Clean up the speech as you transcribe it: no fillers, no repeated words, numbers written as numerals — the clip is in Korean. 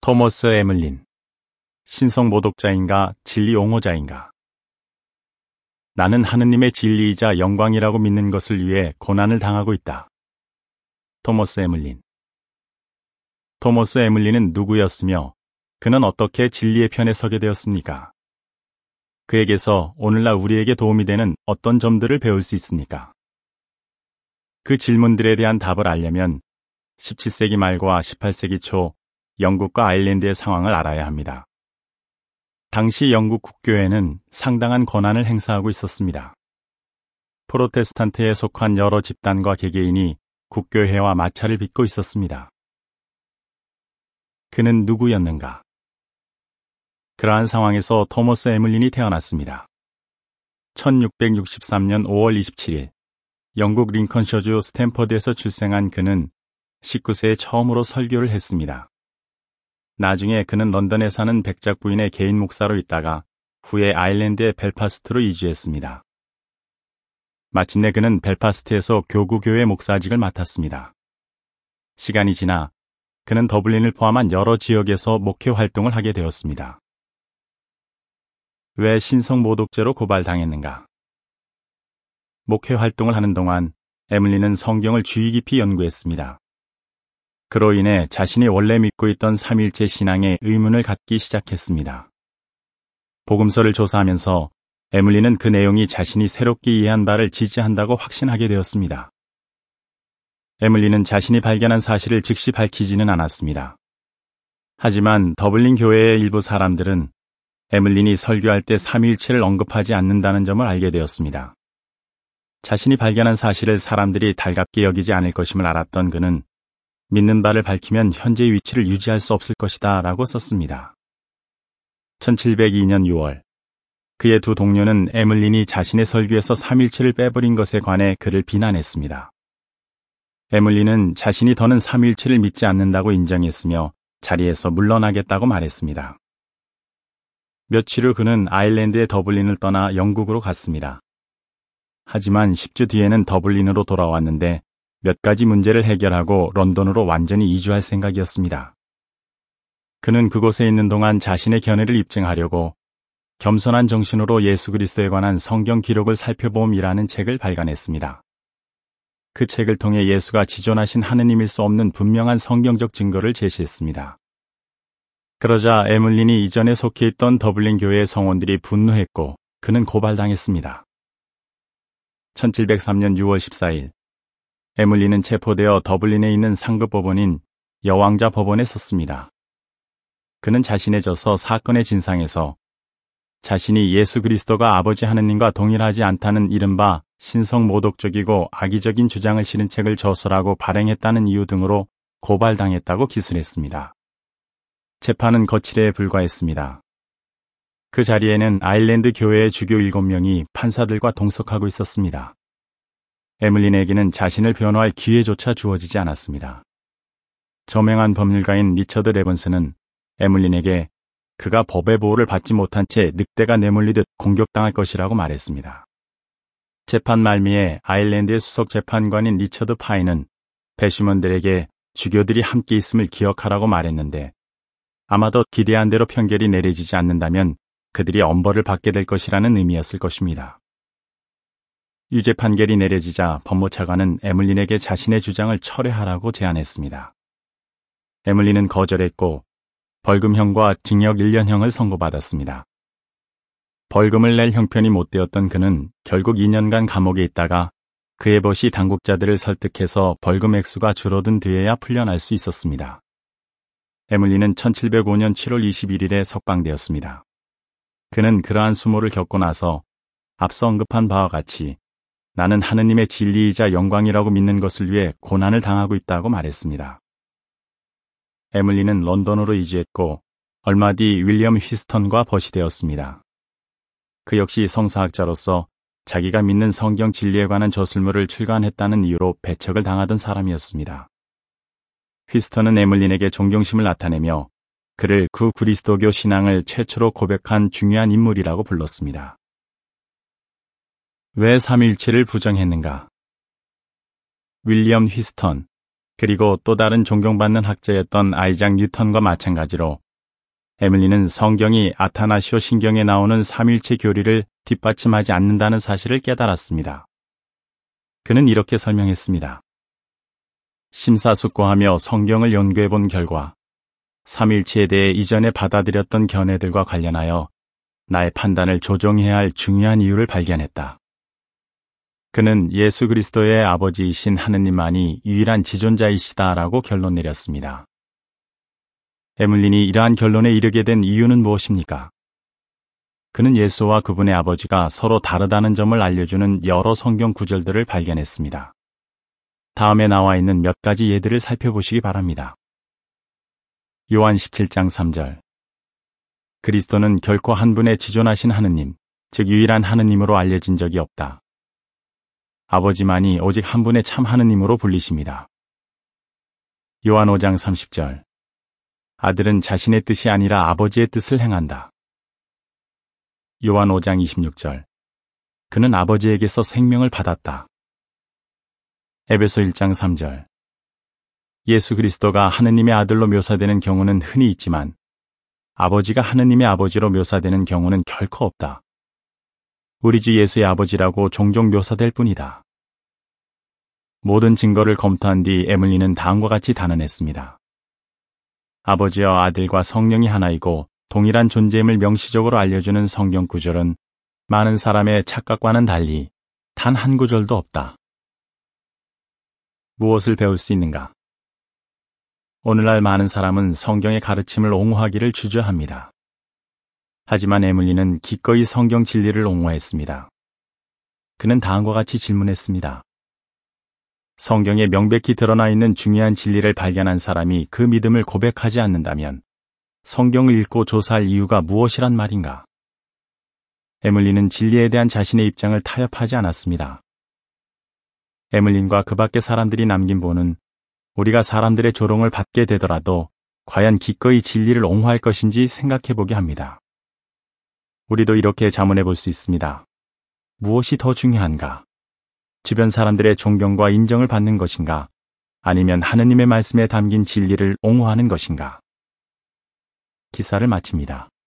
토머스 에물린, 신성 모독자인가 진리 옹호자인가? 나는 하느님의 진리이자 영광이라고 믿는 것을 위해 고난을 당하고 있다. 토머스 에물린. 토머스 에물린은 누구였으며 그는 어떻게 진리의 편에 서게 되었습니까? 그에게서 오늘날 우리에게 도움이 되는 어떤 점들을 배울 수 있습니까? 그 질문들에 대한 답을 알려면 17세기 말과 18세기 초 영국과 아일랜드의 상황을 알아야 합니다. 당시 영국 국교회는 상당한 권한을 행사하고 있었습니다. 프로테스탄트에 속한 여러 집단과 개개인이 국교회와 마찰을 빚고 있었습니다. 그는 누구였는가? 그러한 상황에서 토머스 에물린이 태어났습니다. 1663년 5월 27일 영국 링컨셔주 스탠퍼드에서 출생한 그는 19세에 처음으로 설교를 했습니다. 나중에 그는 런던에 사는 백작 부인의 개인 목사로 있다가 후에 아일랜드의 벨파스트로 이주했습니다. 마침내 그는 벨파스트에서 교구교회 목사직을 맡았습니다. 시간이 지나 그는 더블린을 포함한 여러 지역에서 목회 활동을 하게 되었습니다. 왜 신성 모독죄로 고발당했는가? 목회 활동을 하는 동안 에물린은 성경을 주의 깊이 연구했습니다. 그로 인해 자신이 원래 믿고 있던 삼위일체 신앙에 의문을 갖기 시작했습니다. 복음서를 조사하면서 에물린은 그 내용이 자신이 새롭게 이해한 바를 지지한다고 확신하게 되었습니다. 에물린은 자신이 발견한 사실을 즉시 밝히지는 않았습니다. 하지만 더블린 교회의 일부 사람들은 에물린이 설교할 때 삼위일체를 언급하지 않는다는 점을 알게 되었습니다. 자신이 발견한 사실을 사람들이 달갑게 여기지 않을 것임을 알았던 그는 믿는 바를 밝히면 현재의 위치를 유지할 수 없을 것이다 라고 썼습니다. 1702년 6월 그의 두 동료는 에물린이 자신의 설교에서 삼위일체를 빼버린 것에 관해 그를 비난했습니다. 에물린은 자신이 더는 삼위일체를 믿지 않는다고 인정했으며 자리에서 물러나겠다고 말했습니다. 며칠 후 그는 아일랜드의 더블린을 떠나 영국으로 갔습니다. 하지만 10주 뒤에는 더블린으로 돌아왔는데 몇 가지 문제를 해결하고 런던으로 완전히 이주할 생각이었습니다. 그는 그곳에 있는 동안 자신의 견해를 입증하려고 겸손한 정신으로 예수 그리스도에 관한 성경 기록을 살펴봄이라는 책을 발간했습니다. 그 책을 통해 예수가 지존하신 하느님일 수 없는 분명한 성경적 증거를 제시했습니다. 그러자 에물린이 이전에 속해 있던 더블린 교회의 성원들이 분노했고 그는 고발당했습니다. 1703년 6월 14일 에물린은 체포되어 더블린에 있는 상급 법원인 여왕자 법원에 섰습니다. 그는 자신의 저서 사건의 진상에서 자신이 예수 그리스도가 아버지 하느님과 동일하지 않다는 이른바 신성 모독적이고 악의적인 주장을 실은 책을 저서라고 발행했다는 이유 등으로 고발당했다고 기술했습니다. 재판은 거칠에 불과했습니다. 그 자리에는 아일랜드 교회의 주교 7명이 판사들과 동석하고 있었습니다. 에물린에게는 자신을 변호할 기회조차 주어지지 않았습니다. 저명한 법률가인 리처드 레번스는 에물린에게 그가 법의 보호를 받지 못한 채 늑대가 내몰리듯 공격당할 것이라고 말했습니다. 재판 말미에 아일랜드의 수석 재판관인 리처드 파인은 배심원들에게 주교들이 함께 있음을 기억하라고 말했는데 아마도 기대한 대로 판결이 내려지지 않는다면 그들이 엄벌을 받게 될 것이라는 의미였을 것입니다. 유죄 판결이 내려지자 법무차관은 에물린에게 자신의 주장을 철회하라고 제안했습니다. 에물린은 거절했고 벌금형과 징역 1년형을 선고받았습니다. 벌금을 낼 형편이 못 되었던 그는 결국 2년간 감옥에 있다가 그의 벗이 당국자들을 설득해서 벌금 액수가 줄어든 뒤에야 풀려날 수 있었습니다. 에물린은 1705년 7월 21일에 석방되었습니다. 그는 그러한 수모를 겪고 나서 앞서 언급한 바와 같이 나는 하느님의 진리이자 영광이라고 믿는 것을 위해 고난을 당하고 있다고 말했습니다. 에물린은 런던으로 이주했고 얼마 뒤 윌리엄 휘스턴과 벗이 되었습니다. 그 역시 성사학자로서 자기가 믿는 성경 진리에 관한 저술물을 출간했다는 이유로 배척을 당하던 사람이었습니다. 휘스턴은 에물린에게 존경심을 나타내며 그를 구그리스도교 신앙을 최초로 고백한 중요한 인물이라고 불렀습니다. 왜 삼위일체를 부정했는가? 윌리엄 휘스턴, 그리고 또 다른 존경받는 학자였던 아이작 뉴턴과 마찬가지로 에밀리는 성경이 아타나시오 신경에 나오는 삼일체 교리를 뒷받침하지 않는다는 사실을 깨달았습니다. 그는 이렇게 설명했습니다. 심사숙고하며 성경을 연구해 본 결과 삼일체에 대해 이전에 받아들였던 견해들과 관련하여 나의 판단을 조정해야 할 중요한 이유를 발견했다. 그는 예수 그리스도의 아버지이신 하느님만이 유일한 지존자이시다라고 결론 내렸습니다. 에밀린이 이러한 결론에 이르게 된 이유는 무엇입니까? 그는 예수와 그분의 아버지가 서로 다르다는 점을 알려주는 여러 성경 구절들을 발견했습니다. 다음에 나와 있는 몇 가지 예들을 살펴보시기 바랍니다. 요한 17장 3절. 그리스도는 결코 한 분의 지존하신 하느님, 즉 유일한 하느님으로 알려진 적이 없다. 아버지만이 오직 한 분의 참 하느님으로 불리십니다. 요한 5장 30절. 아들은 자신의 뜻이 아니라 아버지의 뜻을 행한다. 요한 5장 26절. 그는 아버지에게서 생명을 받았다. 에베소 1장 3절. 예수 그리스도가 하느님의 아들로 묘사되는 경우는 흔히 있지만 아버지가 하느님의 아버지로 묘사되는 경우는 결코 없다. 우리 주 예수의 아버지라고 종종 묘사될 뿐이다. 모든 증거를 검토한 뒤 에밀리는 다음과 같이 단언했습니다. 아버지와 아들과 성령이 하나이고 동일한 존재임을 명시적으로 알려주는 성경 구절은 많은 사람의 착각과는 달리 단 한 구절도 없다. 무엇을 배울 수 있는가? 오늘날 많은 사람은 성경의 가르침을 옹호하기를 주저합니다. 하지만 에밀리는 기꺼이 성경 진리를 옹호했습니다. 그는 다음과 같이 질문했습니다. 성경에 명백히 드러나 있는 중요한 진리를 발견한 사람이 그 믿음을 고백하지 않는다면 성경을 읽고 조사할 이유가 무엇이란 말인가? 에밀리는 진리에 대한 자신의 입장을 타협하지 않았습니다. 에밀린과 그 밖의 사람들이 남긴 본은 우리가 사람들의 조롱을 받게 되더라도 과연 기꺼이 진리를 옹호할 것인지 생각해보게 합니다. 우리도 이렇게 자문해 볼 수 있습니다. 무엇이 더 중요한가? 주변 사람들의 존경과 인정을 받는 것인가? 아니면 하느님의 말씀에 담긴 진리를 옹호하는 것인가? 기사를 마칩니다.